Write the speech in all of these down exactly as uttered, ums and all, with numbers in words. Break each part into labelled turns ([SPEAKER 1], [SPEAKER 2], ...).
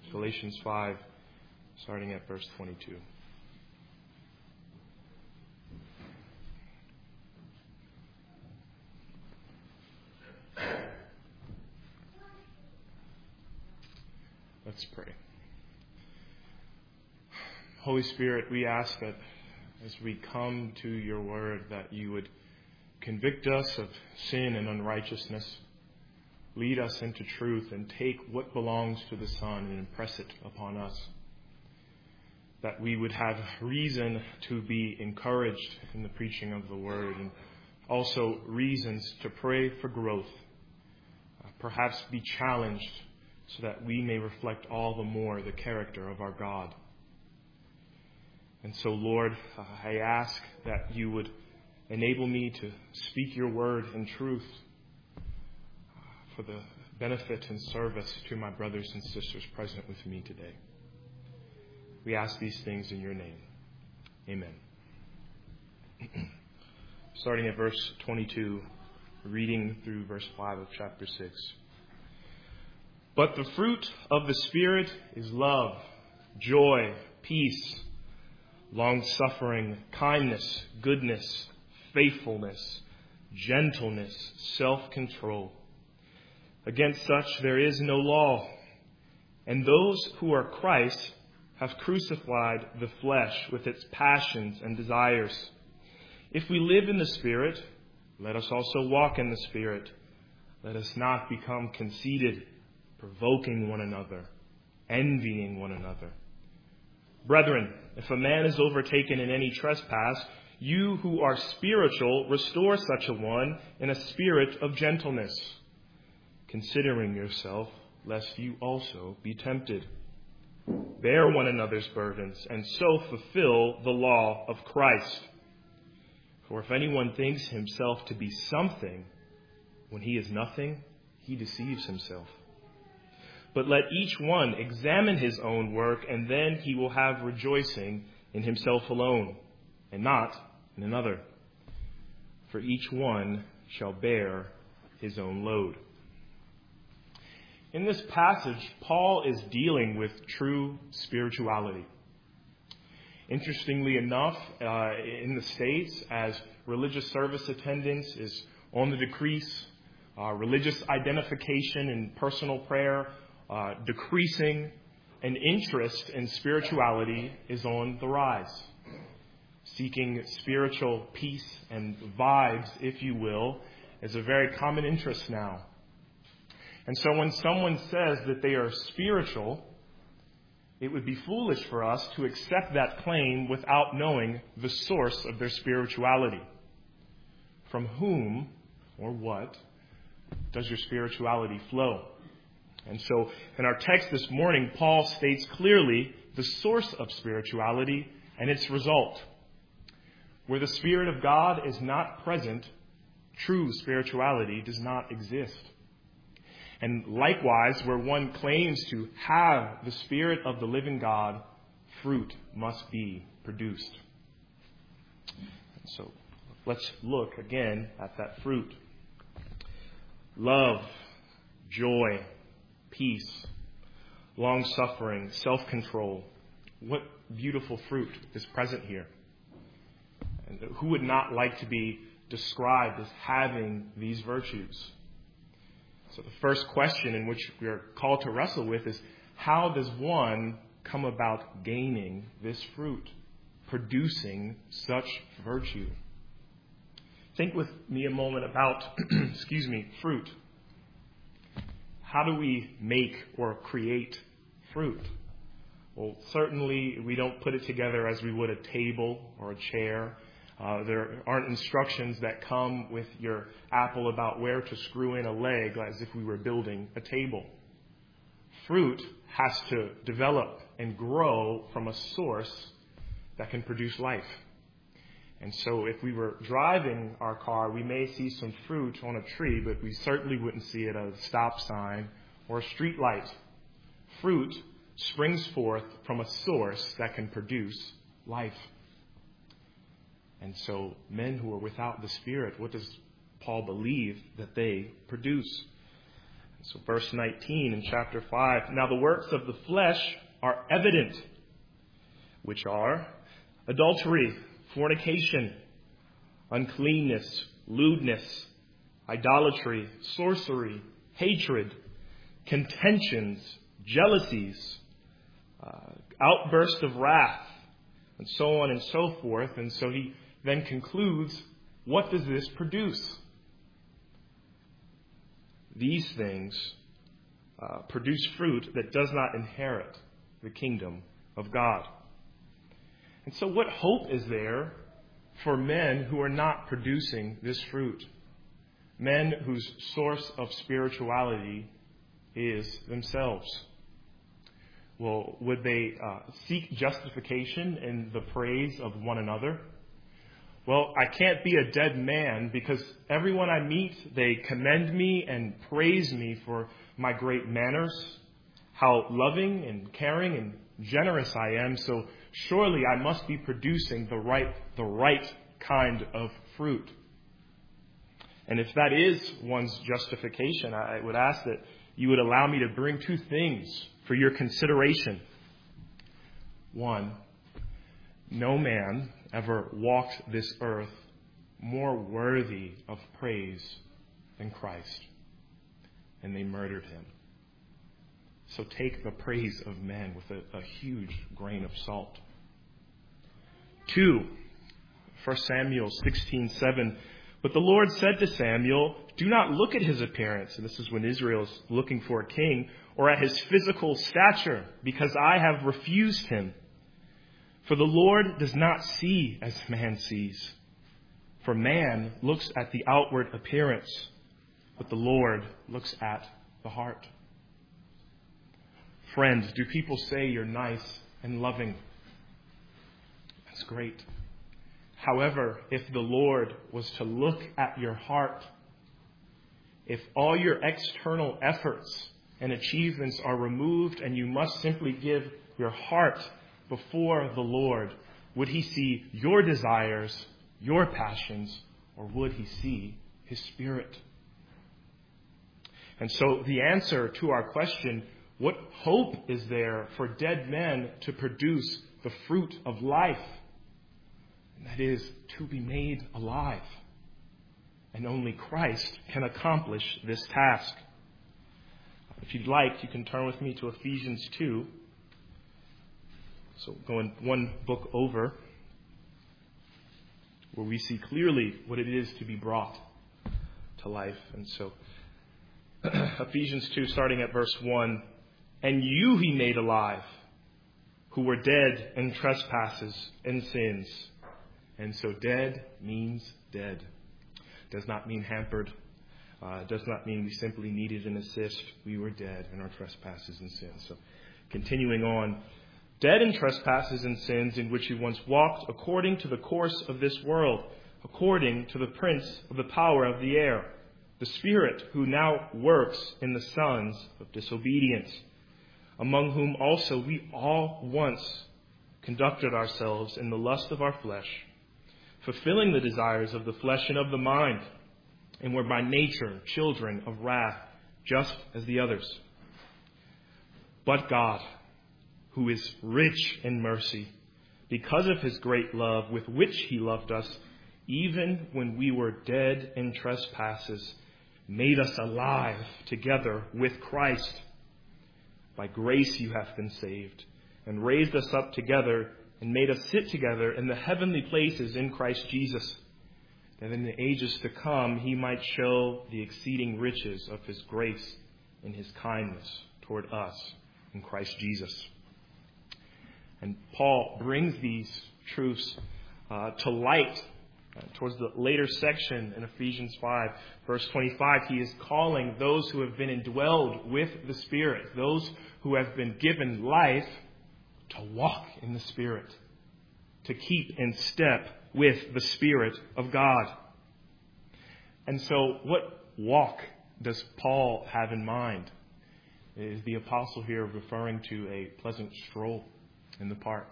[SPEAKER 1] Galatians five, starting at verse twenty-two. Let's pray. Holy Spirit, we ask that as we come to your word, that you would convict us of sin and unrighteousness, lead us into truth, and take what belongs to the Son and impress it upon us. That we would have reason to be encouraged in the preaching of the word, and also reasons to pray for growth, uh, perhaps be challenged so that we may reflect all the more the character of our God. And so, Lord, uh, I ask that you would enable me to speak your word in truth uh, for the benefit and service to my brothers and sisters present with me today. We ask these things in your name. Amen. Starting at verse twenty-two, reading through verse five of chapter six. But the fruit of the Spirit is love, joy, peace, long-suffering, kindness, goodness, faithfulness, gentleness, self-control. Against such there is no law. And those who are Christ have crucified the flesh with its passions and desires. If we live in the Spirit, let us also walk in the Spirit. Let us not become conceited, provoking one another, envying one another. Brethren, if a man is overtaken in any trespass, you who are spiritual, restore such a one in a spirit of gentleness, considering yourself, lest you also be tempted. Bear one another's burdens, and so fulfill the law of Christ. For if anyone thinks himself to be something, when he is nothing, he deceives himself. But let each one examine his own work, and then he will have rejoicing in himself alone, and not in another. For each one shall bear his own load. In this passage, Paul is dealing with true spirituality. Interestingly enough, uh, in the States, as religious service attendance is on the decrease, uh, religious identification and personal prayer Uh, decreasing, and interest in spirituality is on the rise. Seeking spiritual peace and vibes, if you will, is a very common interest now. And so when someone says that they are spiritual, it would be foolish for us to accept that claim without knowing the source of their spirituality. From whom or what does your spirituality flow? And so in our text this morning, Paul states clearly the source of spirituality and its result. Where the Spirit of God is not present, true spirituality does not exist. And likewise, where one claims to have the Spirit of the living God, fruit must be produced. And so let's look again at that fruit. Love, joy, peace, long-suffering, self-control. What beautiful fruit is present here. And who would not like to be described as having these virtues? So the first question in which we are called to wrestle with is, how does one come about gaining this fruit, producing such virtue? Think with me a moment about, excuse me, fruit. How do we make or create fruit? Well, certainly we don't put it together as we would a table or a chair. Uh, there aren't instructions that come with your apple about where to screw in a leg as if we were building a table. Fruit has to develop and grow from a source that can produce life. And so if we were driving our car, we may see some fruit on a tree, but we certainly wouldn't see it at a stop sign or a street light. Fruit springs forth from a source that can produce life. And so men who are without the Spirit, what does Paul believe that they produce? So verse nineteen in chapter five, now the works of the flesh are evident, which are adultery, fornication, uncleanness, lewdness, idolatry, sorcery, hatred, contentions, jealousies, uh, outbursts of wrath, and so on and so forth. And so he then concludes, what does this produce? These things uh, produce fruit that does not inherit the kingdom of God. And so what hope is there for men who are not producing this fruit? Men whose source of spirituality is themselves. Well, would they uh, seek justification in the praise of one another? Well, I can't be a dead man because everyone I meet, they commend me and praise me for my great manners, how loving and caring and generous I am. So surely I must be producing the right, the right kind of fruit. And if that is one's justification, I would ask that you would allow me to bring two things for your consideration. One, no man ever walked this earth more worthy of praise than Christ, and they murdered him. So take the praise of men with a, a huge grain of salt. Two, First Samuel sixteen seven. But the Lord said to Samuel, do not look at his appearance, and this is when Israel is looking for a king, or at his physical stature, because I have refused him. For the Lord does not see as man sees. For man looks at the outward appearance, but the Lord looks at the heart. Friends, do people say you're nice and loving? That's great. However, if the Lord was to look at your heart, if all your external efforts and achievements are removed and you must simply give your heart before the Lord, would he see your desires, your passions, or would he see his Spirit? And so the answer to our question, what hope is there for dead men to produce the fruit of life? And that is to be made alive. And only Christ can accomplish this task. If you'd like, you can turn with me to Ephesians two. So going one book over, where we see clearly what it is to be brought to life. And so Ephesians two, starting at verse one, and you he made alive, who were dead in trespasses and sins. And so dead means dead. Does not mean hampered. Uh, does not mean we simply needed an assist. We were dead in our trespasses and sins. So continuing on, dead in trespasses and sins in which you once walked according to the course of this world, according to the prince of the power of the air, the Spirit who now works in the sons of disobedience, among whom also we all once conducted ourselves in the lust of our flesh, fulfilling the desires of the flesh and of the mind, and were by nature children of wrath, just as the others. But God, who is rich in mercy, because of his great love with which he loved us, even when we were dead in trespasses, made us alive together with Christ. By grace you have been saved, and raised us up together, and made us sit together in the heavenly places in Christ Jesus, that in the ages to come he might show the exceeding riches of his grace and his kindness toward us in Christ Jesus. And Paul brings these truths uh, to light uh, towards the later section in Ephesians five, verse twenty-five. He is calling those who have been indwelled with the Spirit, those who have been given life, to walk in the Spirit, to keep in step with the Spirit of God. And so what walk does Paul have in mind? Is the apostle here referring to a pleasant stroll in the park,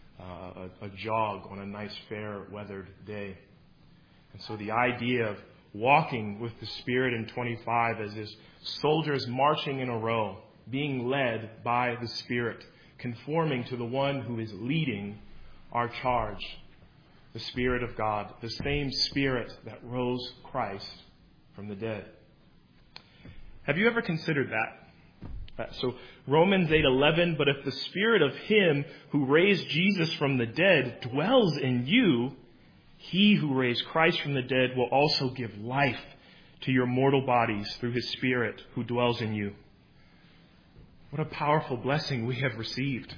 [SPEAKER 1] uh, a, a jog on a nice, fair, weathered day? And so the idea of walking with the Spirit in twenty-five as his soldiers marching in a row, being led by the Spirit, conforming to the one who is leading our charge, the Spirit of God, the same Spirit that rose Christ from the dead. Have you ever considered that? So Romans eight eleven, but if the Spirit of him who raised Jesus from the dead dwells in you, he who raised Christ from the dead will also give life to your mortal bodies through his Spirit who dwells in you. What a powerful blessing we have received.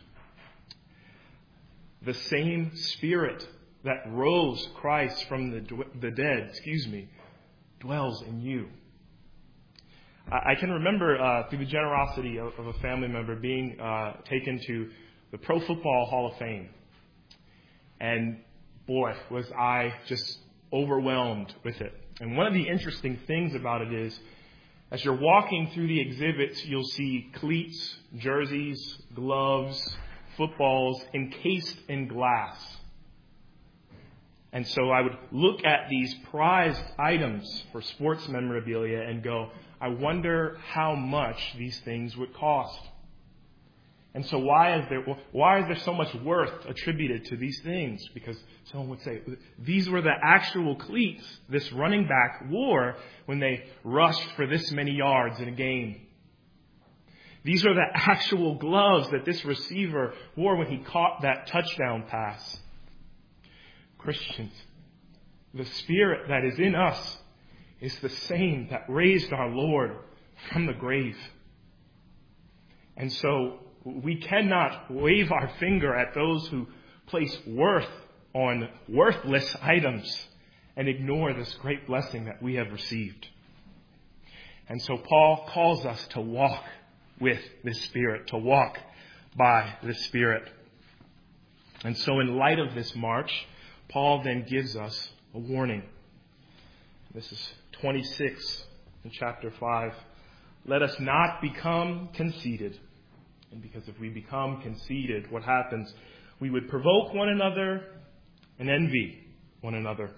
[SPEAKER 1] The same Spirit that rose Christ from the, the dead, excuse me, dwells in you. I can remember uh, through the generosity of, of a family member being uh, taken to the Pro Football Hall of Fame. And boy, was I just overwhelmed with it. And one of the interesting things about it is, as you're walking through the exhibits, you'll see cleats, jerseys, gloves, footballs encased in glass. And so I would look at these prized items for sports memorabilia and go, I wonder how much these things would cost. And so why is there why is there so much worth attributed to these things? Because someone would say, these were the actual cleats this running back wore when they rushed for this many yards in a game. These are the actual gloves that this receiver wore when he caught that touchdown pass. Christians, the Spirit that is in us is the same that raised our Lord from the grave. And so we cannot wave our finger at those who place worth on worthless items and ignore this great blessing that we have received. And so Paul calls us to walk with the Spirit, to walk by the Spirit. And so in light of this march, Paul then gives us a warning. This is twenty-six in chapter five. Let us not become conceited. And because if we become conceited, what happens? We would provoke one another and envy one another.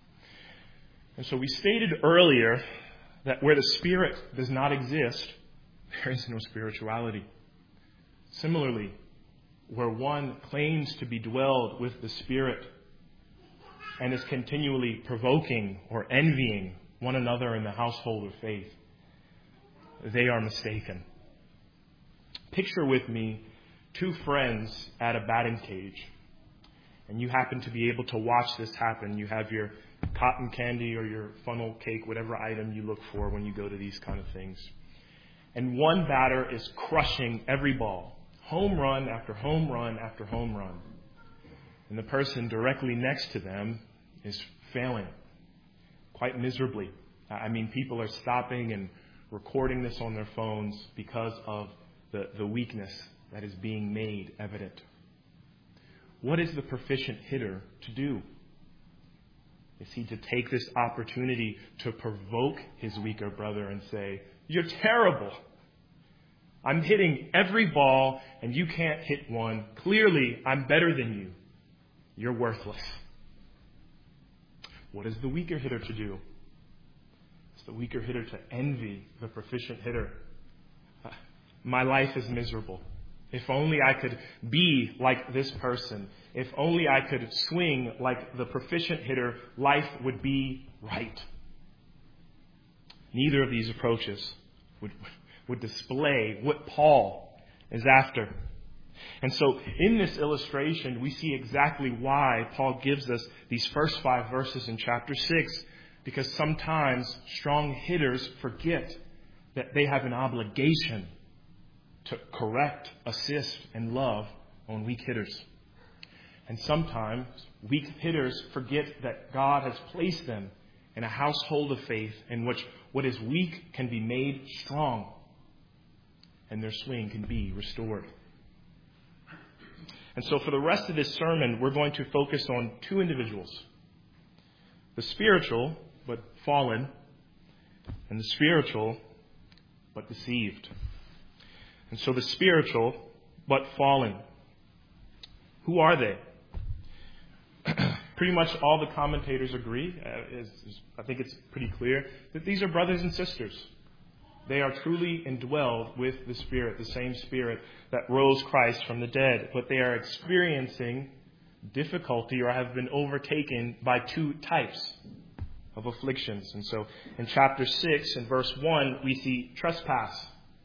[SPEAKER 1] And so we stated earlier that where the Spirit does not exist, there is no spirituality. Similarly, where one claims to be dwelled with the Spirit and is continually provoking or envying one another in the household of faith, they are mistaken. Picture with me two friends at a batting cage, and you happen to be able to watch this happen. You have your cotton candy or your funnel cake, whatever item you look for when you go to these kind of things. And one batter is crushing every ball, home run after home run after home run. And the person directly next to them is failing quite miserably. I mean, people are stopping and recording this on their phones because of the, the weakness that is being made evident. What is the proficient hitter to do? Is he to take this opportunity to provoke his weaker brother and say, "You're terrible. I'm hitting every ball and you can't hit one. Clearly, I'm better than you. You're worthless." What is the weaker hitter to do? Is the weaker hitter to envy the proficient hitter? Uh, my life is miserable. If only I could be like this person. If only I could swing like the proficient hitter, life would be right. Neither of these approaches would, would display what Paul is after. And so in this illustration, we see exactly why Paul gives us these first five verses in chapter six, because sometimes strong hitters forget that they have an obligation to correct, assist, and love on weak hitters. And sometimes weak hitters forget that God has placed them in a household of faith in which what is weak can be made strong and their swing can be restored. And so for the rest of this sermon, we're going to focus on two individuals. The spiritual, but fallen, and the spiritual, but deceived. And so the spiritual, but fallen. Who are they? pretty much all the commentators agree, uh, is, is, I think it's pretty clear, that these are brothers and sisters. They are truly indwelled with the Spirit, the same Spirit that rose Christ from the dead. But they are experiencing difficulty or have been overtaken by two types of afflictions. And so in chapter six and verse one, we see trespass.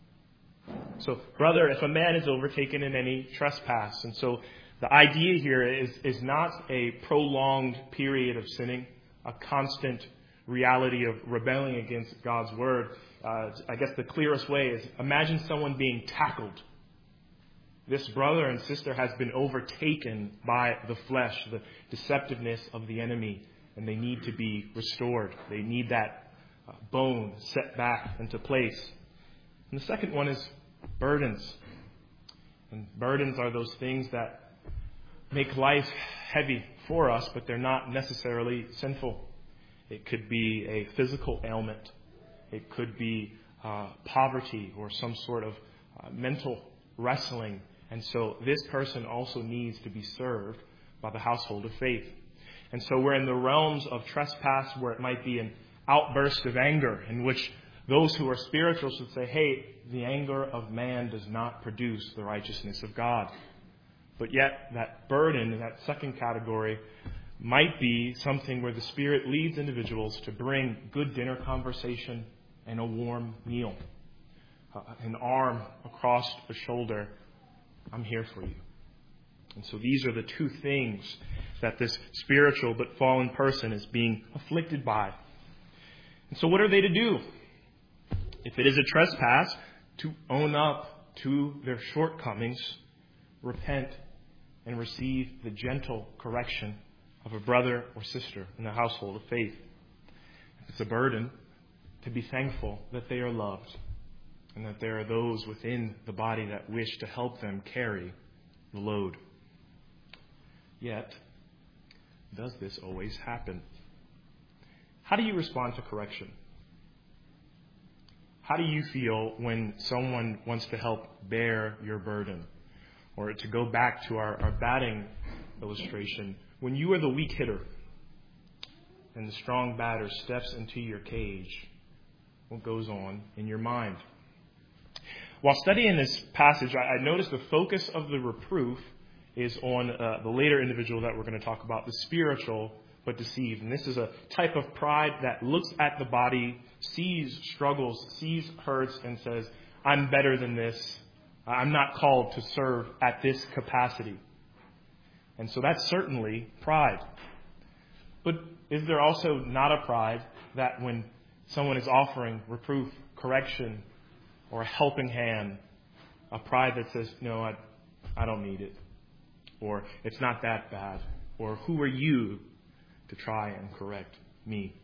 [SPEAKER 1] So, brother, if a man is overtaken in any trespass, and so the idea here is, is not a prolonged period of sinning, a constant reality of rebelling against God's word. Uh, I guess the clearest way is imagine someone being tackled. This brother and sister has been overtaken by the flesh, the deceptiveness of the enemy, and they need to be restored. They need that uh, bone set back into place. And the second one is burdens. And burdens are those things that make life heavy for us, but they're not necessarily sinful. It could be a physical ailment. It could be uh, poverty or some sort of uh, mental wrestling. And so this person also needs to be served by the household of faith. And so we're in the realms of trespass where it might be an outburst of anger in which those who are spiritual should say, hey, the anger of man does not produce the righteousness of God. But yet that burden in that second category might be something where the Spirit leads individuals to bring good dinner conversation and a warm meal. Uh, an arm across the shoulder. I'm here for you. And so these are the two things that this spiritual but fallen person is being afflicted by. And so what are they to do? If it is a trespass, to own up to their shortcomings, repent, and receive the gentle correction of a brother or sister in the household of faith. If it's a burden, to be thankful that they are loved and that there are those within the body that wish to help them carry the load. Yet, does this always happen? How do you respond to correction? How do you feel when someone wants to help bear your burden? Or to go back to our, our batting illustration, when you are the weak hitter and the strong batter steps into your cage, what goes on in your mind? While studying this passage, I, I noticed the focus of the reproof is on uh, the later individual that we're going to talk about, the spiritual but deceived. And this is a type of pride that looks at the body, sees struggles, sees hurts, and says, I'm better than this. I'm not called to serve at this capacity. And so that's certainly pride. But is there also not a pride that when someone is offering reproof, correction, or a helping hand, a pride that says, no, I, I don't need it. Or it's not that bad. Or who are you to try and correct me?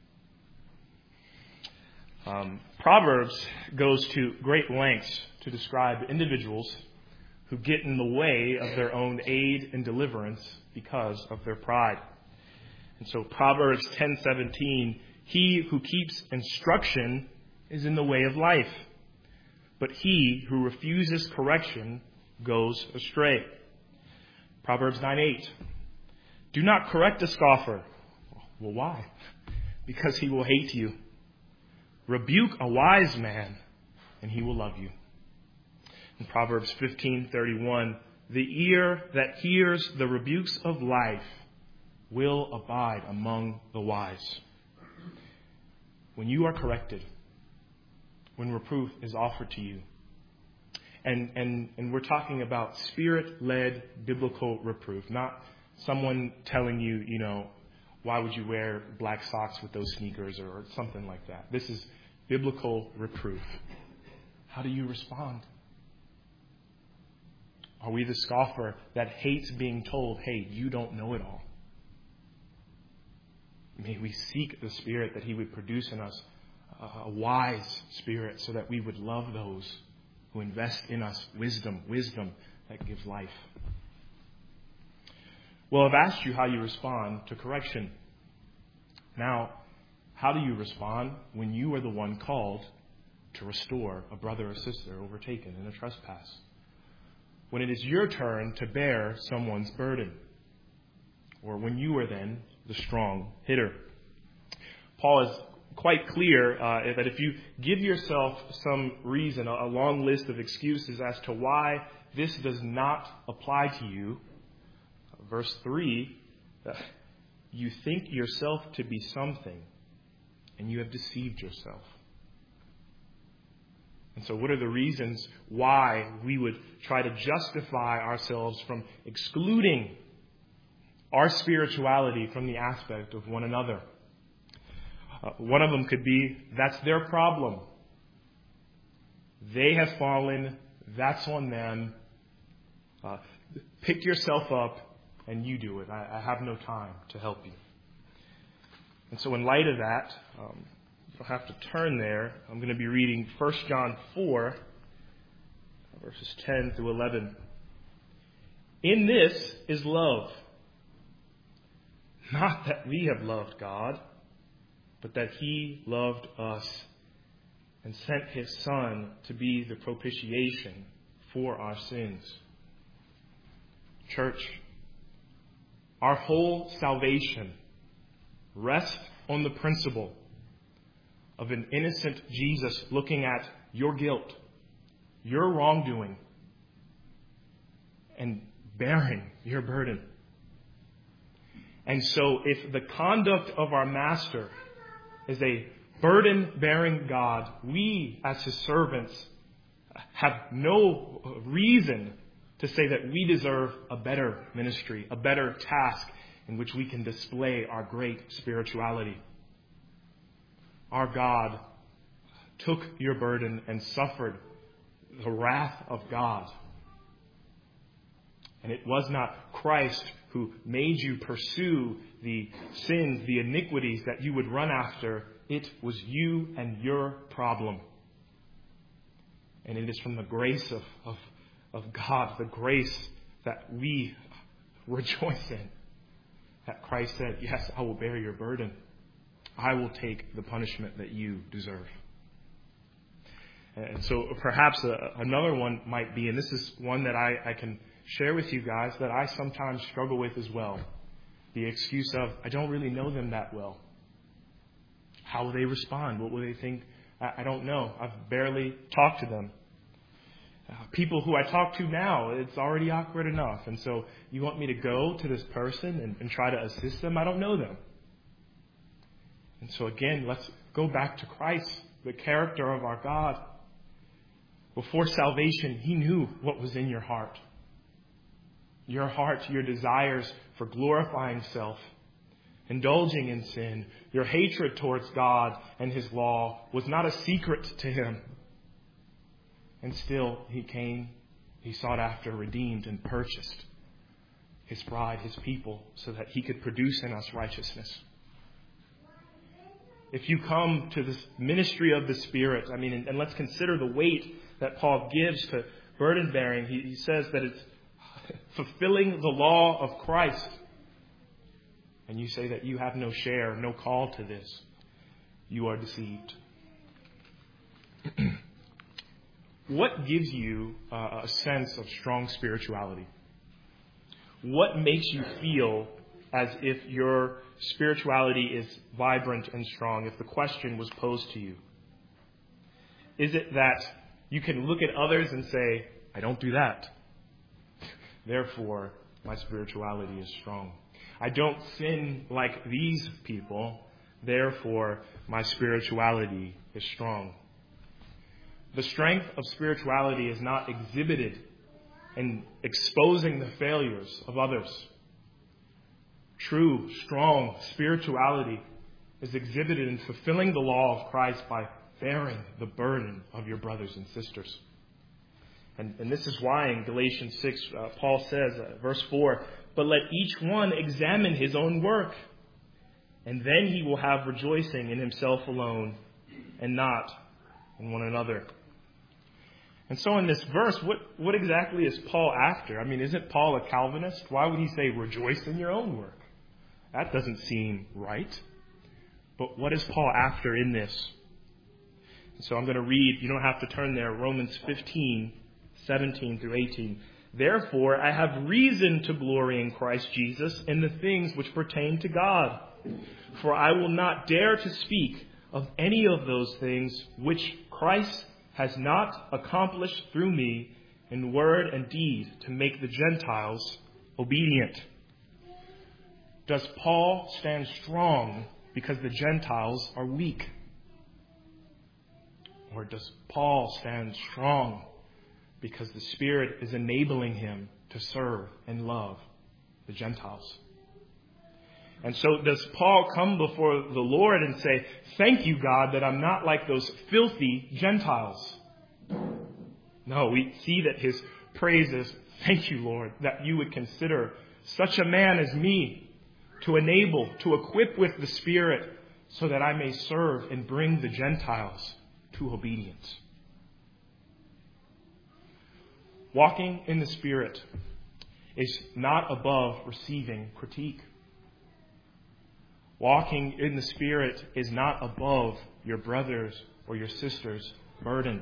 [SPEAKER 1] Um, Proverbs goes to great lengths to describe individuals who get in the way of their own aid and deliverance because of their pride. And so Proverbs ten seventeen, he who keeps instruction is in the way of life, but he who refuses correction goes astray. Proverbs nine eight, do not correct a scoffer. Well, why? Because he will hate you. Rebuke a wise man, and he will love you. In Proverbs fifteen thirty-one, the ear that hears the rebukes of life will abide among the wise. When you are corrected, when reproof is offered to you, and, and, and we're talking about Spirit-led biblical reproof, not someone telling you, you know, why would you wear black socks with those sneakers or something like that. This is biblical reproof. How do you respond? Are we the scoffer that hates being told, hey, you don't know it all? May we seek the Spirit that He would produce in us a wise spirit so that we would love those who invest in us wisdom, wisdom that gives life. Well, I've asked you how you respond to correction. Now, how do you respond when you are the one called to restore a brother or sister overtaken in a trespass? When it is your turn to bear someone's burden? or when you were then the strong hitter. Paul is quite clear uh, that if you give yourself some reason, a, a long list of excuses as to why this does not apply to you, verse three, uh, you think yourself to be something, and you have deceived yourself. And so what are the reasons why we would try to justify ourselves from excluding our spirituality from the aspect of one another? Uh, one of them could be, that's their problem. They have fallen. That's on them. Uh, pick yourself up and you do it. I, I have no time to help you. And so in light of that, um, you'll have to turn there. I'm going to be reading First John four, verses ten through eleven. In this is love. Not that we have loved God, but that He loved us and sent His Son to be the propitiation for our sins. Church, our whole salvation rests on the principle of an innocent Jesus looking at your guilt, your wrongdoing, and bearing your burden. And so if the conduct of our Master is a burden-bearing God, we as His servants have no reason to say that we deserve a better ministry, a better task in which we can display our great spirituality. Our God took your burden and suffered the wrath of God. And it was not Christ who made you pursue the sins, the iniquities that you would run after. It was you and your problem. And it is from the grace of, of, of God, the grace that we rejoice in, that Christ said, yes, I will bear your burden. I will take the punishment that you deserve. And so perhaps a, another one might be, and this is one that I, I can share with you guys, that I sometimes struggle with as well. The excuse of, I don't really know them that well. How will they respond? What will they think? I, I don't know. I've barely talked to them. Uh, people who I talk to now, it's already awkward enough. And so you want me to go to this person and, and try to assist them? I don't know them. And so again, let's go back to Christ, the character of our God. Before salvation, He knew what was in your heart. Your heart, your desires for glorifying self, indulging in sin, your hatred towards God and His law was not a secret to Him. And still, He came, He sought after, redeemed, and purchased His bride, His people, so that He could produce in us righteousness. If you come to this ministry of the Spirit, I mean, and, and let's consider the weight that Paul gives to burden bearing. He, he says that it's fulfilling the law of Christ. And you say that you have no share, no call to this. You are deceived. What gives you uh, a sense of strong spirituality? What makes you feel as if your spirituality is vibrant and strong, if the question was posed to you? Is it that you can look at others and say, I don't do that. Therefore, my spirituality is strong. I don't sin like these people. Therefore, my spirituality is strong. The strength of spirituality is not exhibited in exposing the failures of others. True, strong spirituality is exhibited in fulfilling the law of Christ by bearing the burden of your brothers and sisters. And, and this is why in Galatians six, uh, Paul says, uh, verse four, but let each one examine his own work, and then he will have rejoicing in himself alone and not in one another. And so in this verse, what, what exactly is Paul after? I mean, isn't Paul a Calvinist? Why would he say rejoice in your own work? That doesn't seem right. But what is Paul after in this? So I'm going to read, you don't have to turn there, Romans fifteen, seventeen through eighteen. Therefore, I have reason to glory in Christ Jesus in the things which pertain to God. For I will not dare to speak of any of those things which Christ has not accomplished through me in word and deed to make the Gentiles obedient. Does Paul stand strong because the Gentiles are weak? Or does Paul stand strong because the Spirit is enabling him to serve and love the Gentiles? And so does Paul come before the Lord and say, thank you, God, that I'm not like those filthy Gentiles? No, we see that his praise is, thank you, Lord, that you would consider such a man as me to enable, to equip with the Spirit so that I may serve and bring the Gentiles to obedience. Walking in the Spirit is not above receiving critique. Walking in the Spirit is not above your brother's or your sister's burden.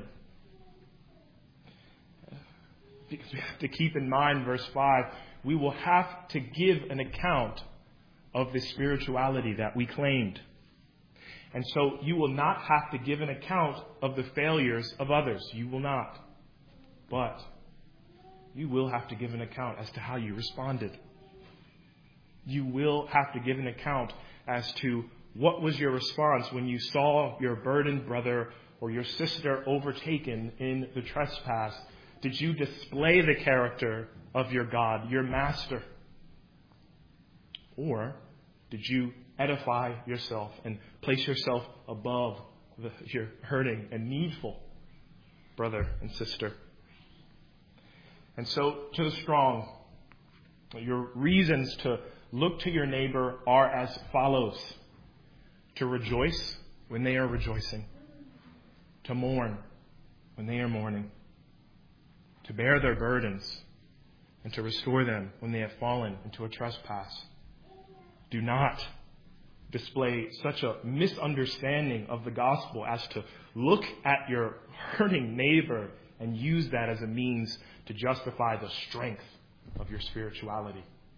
[SPEAKER 1] Because we have to keep in mind verse five, we will have to give an account of the spirituality that we claimed. And so you will not have to give an account of the failures of others. You will not. But you will have to give an account as to how you responded. You will have to give an account as to what was your response when you saw your burdened brother or your sister overtaken in the trespass. Did you display the character of your God, your master? Or did you edify yourself and place yourself above the, your hurting and needful brother and sister? And so, to the strong, your reasons to look to your neighbor are as follows: to rejoice when they are rejoicing, to mourn when they are mourning, to bear their burdens, and to restore them when they have fallen into a trespass. Do not display such a misunderstanding of the gospel as to look at your hurting neighbor and use that as a means to justify the strength of your spirituality.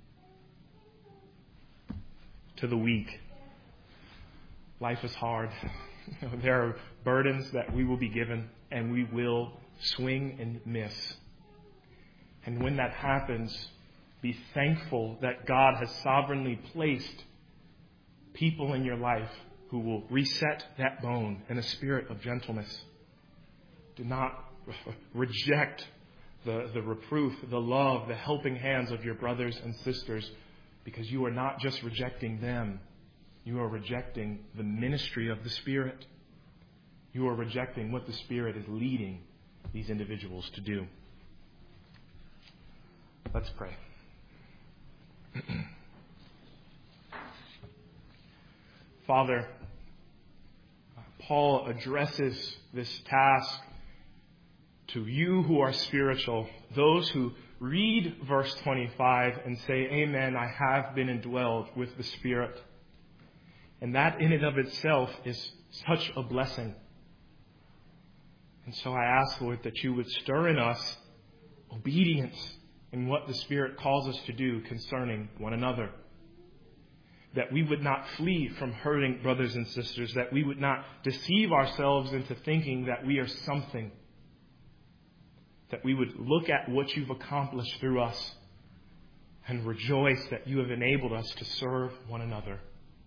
[SPEAKER 1] To the weak, life is hard. There are burdens that we will be given, and we will swing and miss. And when that happens, be thankful that God has sovereignly placed people in your life who will reset that bone in a spirit of gentleness. Do not reject the, the reproof, the love, the helping hands of your brothers and sisters, because you are not just rejecting them. You are rejecting the ministry of the Spirit. You are rejecting what the Spirit is leading these individuals to do. Let's pray. Father, Paul addresses this task to you who are spiritual, those who read verse twenty-five and say, Amen, I have been indwelled with the Spirit. And that in and of itself is such a blessing. And so I ask, Lord, that you would stir in us obedience in what the Spirit calls us to do concerning one another. That we would not flee from hurting brothers and sisters. That we would not deceive ourselves into thinking that we are something. That we would look at what you've accomplished through us and rejoice that you have enabled us to serve one another.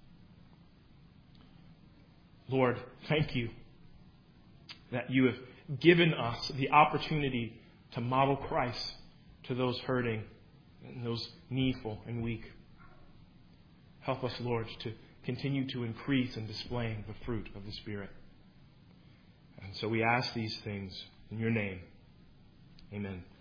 [SPEAKER 1] Lord, thank you that you have given us the opportunity to model Christ to those hurting and those needful and weak. Help us, Lord, to continue to increase in displaying the fruit of the Spirit. And so we ask these things in your name. Amen.